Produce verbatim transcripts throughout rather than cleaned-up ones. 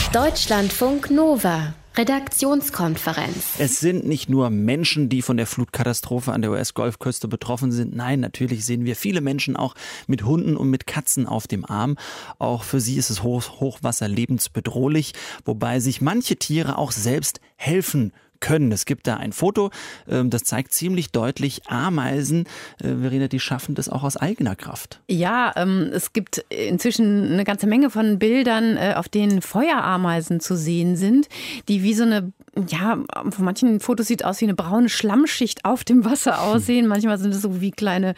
Deutschlandfunk Nova. Redaktionskonferenz. Es sind nicht nur Menschen, die von der Flutkatastrophe an der U S-Golfküste betroffen sind. Nein, natürlich sehen wir viele Menschen auch mit Hunden und mit Katzen auf dem Arm. Auch für sie ist es Hoch- Hochwasser lebensbedrohlich, wobei sich manche Tiere auch selbst helfen können. Es gibt da ein Foto, das zeigt ziemlich deutlich Ameisen. Verena, die schaffen das auch aus eigener Kraft. Ja, ähm, es gibt inzwischen eine ganze Menge von Bildern, äh, auf denen Feuerameisen zu sehen sind, die wie so eine, ja, von manchen Fotos sieht es aus wie eine braune Schlammschicht auf dem Wasser aussehen. Manchmal sind es so wie kleine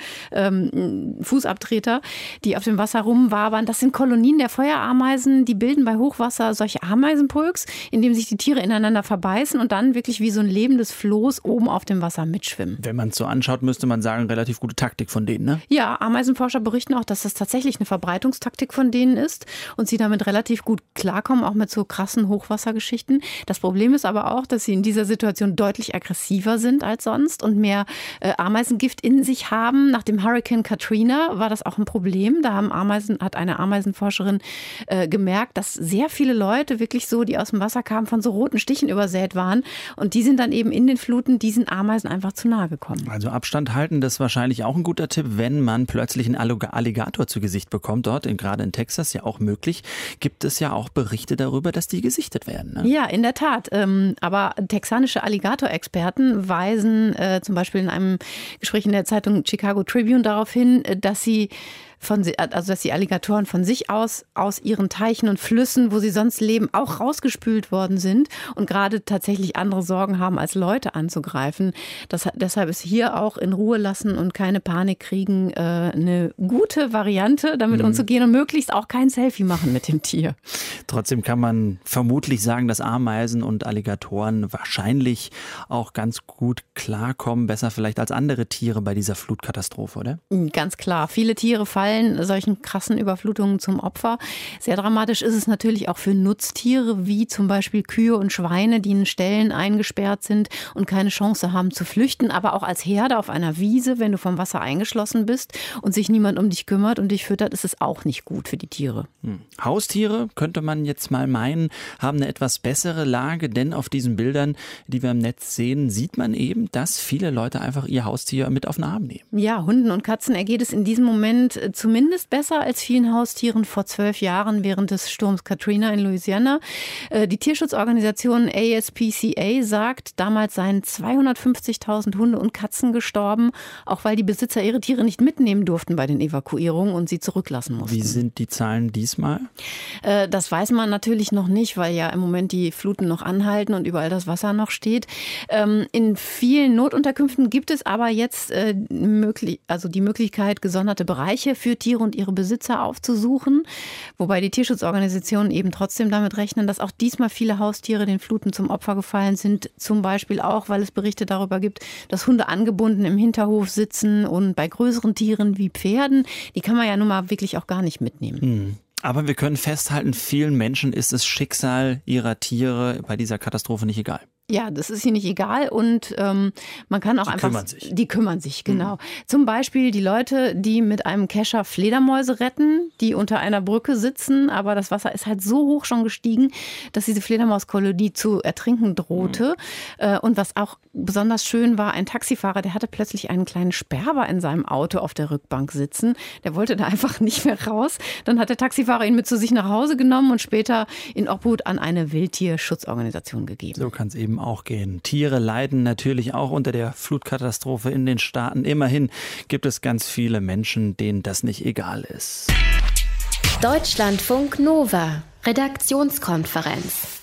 ähm, Fußabtreter, die auf dem Wasser rumwabern. Das sind Kolonien der Feuerameisen, die bilden bei Hochwasser solche Ameisenpulks, in dem sich die Tiere ineinander verbeißen und dann wirklich wie so ein lebendes Floß oben auf dem Wasser mitschwimmen. Wenn man es so anschaut, müsste man sagen, relativ gute Taktik von denen, ne? Ja, Ameisenforscher berichten auch, dass das tatsächlich eine Verbreitungstaktik von denen ist und sie damit relativ gut klarkommen, auch mit so krassen Hochwassergeschichten. Das Problem ist aber auch, dass sie in dieser Situation deutlich aggressiver sind als sonst und mehr äh, Ameisengift in sich haben. Nach dem Hurricane Katrina war das auch ein Problem. Da haben Ameisen, hat eine Ameisenforscherin äh, gemerkt, dass sehr viele Leute wirklich so, die aus dem Wasser kamen, von so roten Stichen übersät waren. Und die sind dann eben in den Fluten diesen Ameisen einfach zu nahe gekommen. Also Abstand halten, das ist wahrscheinlich auch ein guter Tipp, wenn man plötzlich einen Alligator zu Gesicht bekommt. Dort, in, gerade in Texas, ja auch möglich, gibt es ja auch Berichte darüber, dass die gesichtet werden. Ne? Ja, in der Tat. Ähm, aber texanische Alligator-Experten weisen äh, zum Beispiel in einem Gespräch in der Zeitung Chicago Tribune darauf hin, dass sie Von, also dass die Alligatoren von sich aus, aus ihren Teichen und Flüssen, wo sie sonst leben, auch rausgespült worden sind und gerade tatsächlich andere Sorgen haben, als Leute anzugreifen. Das, deshalb ist hier auch in Ruhe lassen und keine Panik kriegen äh, eine gute Variante, damit mhm. umzugehen und möglichst auch kein Selfie machen mit dem Tier. Trotzdem kann man vermutlich sagen, dass Ameisen und Alligatoren wahrscheinlich auch ganz gut klarkommen, besser vielleicht als andere Tiere bei dieser Flutkatastrophe, oder? Ganz klar. Viele Tiere fallen solchen krassen Überflutungen zum Opfer. Sehr dramatisch ist es natürlich auch für Nutztiere, wie zum Beispiel Kühe und Schweine, die in Ställen eingesperrt sind und keine Chance haben zu flüchten. Aber auch als Herde auf einer Wiese, wenn du vom Wasser eingeschlossen bist und sich niemand um dich kümmert und dich füttert, ist es auch nicht gut für die Tiere. Hm. Haustiere, könnte man jetzt mal meinen, haben eine etwas bessere Lage, denn auf diesen Bildern, die wir im Netz sehen, sieht man eben, dass viele Leute einfach ihr Haustier mit auf den Arm nehmen. Ja, Hunden und Katzen ergeht es in diesem Moment zumindest besser als vielen Haustieren vor zwölf Jahren während des Sturms Katrina in Louisiana. Die Tierschutzorganisation A S P C A sagt, damals seien zweihundertfünfzigtausend Hunde und Katzen gestorben, auch weil die Besitzer ihre Tiere nicht mitnehmen durften bei den Evakuierungen und sie zurücklassen mussten. Wie sind die Zahlen diesmal? Das weiß man natürlich noch nicht, weil ja im Moment die Fluten noch anhalten und überall das Wasser noch steht. In vielen Notunterkünften gibt es aber jetzt möglich, also die Möglichkeit, gesonderte Bereiche für Tiere und ihre Besitzer aufzusuchen. Wobei die Tierschutzorganisationen eben trotzdem damit rechnen, dass auch diesmal viele Haustiere den Fluten zum Opfer gefallen sind. Zum Beispiel auch, weil es Berichte darüber gibt, dass Hunde angebunden im Hinterhof sitzen und bei größeren Tieren wie Pferden, die kann man ja nun mal wirklich auch gar nicht mitnehmen. Hm. Aber wir können festhalten, vielen Menschen ist das Schicksal ihrer Tiere bei dieser Katastrophe nicht egal. Ja, das ist ihnen nicht egal und ähm, man kann auch die einfach... Die kümmern sich. Die kümmern sich, genau. Mhm. Zum Beispiel die Leute, die mit einem Kescher Fledermäuse retten, die unter einer Brücke sitzen, aber das Wasser ist halt so hoch schon gestiegen, dass diese Fledermauskolonie zu ertrinken drohte. Mhm. Und was auch besonders schön war, ein Taxifahrer, der hatte plötzlich einen kleinen Sperber in seinem Auto auf der Rückbank sitzen. Der wollte da einfach nicht mehr raus. Dann hat der Taxifahrer ihn mit zu sich nach Hause genommen und später in Obhut an eine Wildtierschutzorganisation gegeben. So kann es eben auch gehen. Tiere leiden natürlich auch unter der Flutkatastrophe in den Staaten. Immerhin gibt es ganz viele Menschen, denen das nicht egal ist. Deutschlandfunk Nova. Redaktionskonferenz.